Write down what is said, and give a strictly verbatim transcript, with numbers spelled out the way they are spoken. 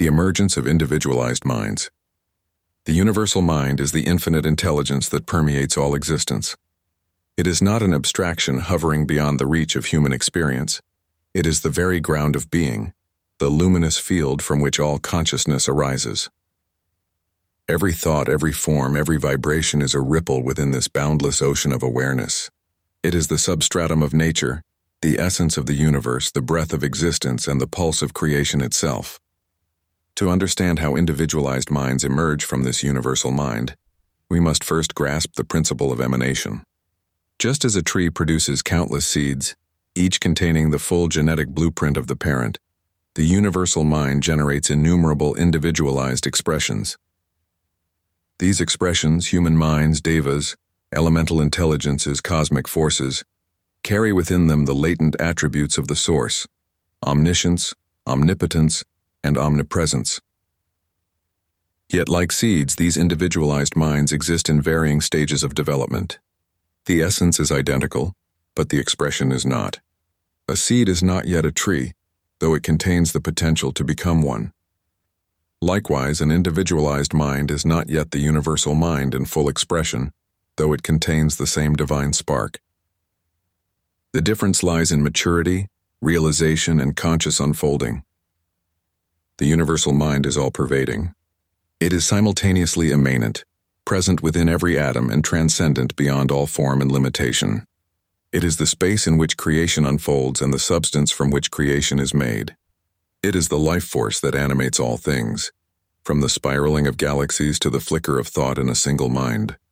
The emergence of individualized minds. The universal mind is the infinite intelligence that permeates all existence. It is not an abstraction hovering beyond the reach of human experience. It is the very ground of being, the luminous field from which all consciousness arises. Every thought, every form, every vibration is a ripple within this boundless ocean of awareness. It is the substratum of nature, the essence of the universe, the breath of existence, and the pulse of creation itself. To understand how individualized minds emerge from this universal mind, we must first grasp the principle of emanation. Just as a tree produces countless seeds, each containing the full genetic blueprint of the parent, the universal mind generates innumerable individualized expressions. These expressions, human minds, devas, elemental intelligences, cosmic forces, carry within them the latent attributes of the source: omniscience, omnipotence, and omnipresence. Yet, like seeds, these individualized minds exist in varying stages of development. The essence is identical, but the expression is not. A seed is not yet a tree, though it contains the potential to become one. Likewise, an individualized mind is not yet the universal mind in full expression, though it contains the same divine spark. The difference lies in maturity, realization, and conscious unfolding. The universal mind is all-pervading. It is simultaneously immanent, present within every atom, and transcendent beyond all form and limitation. It is the space in which creation unfolds and the substance from which creation is made. It is the life force that animates all things, from the spiraling of galaxies to the flicker of thought in a single mind.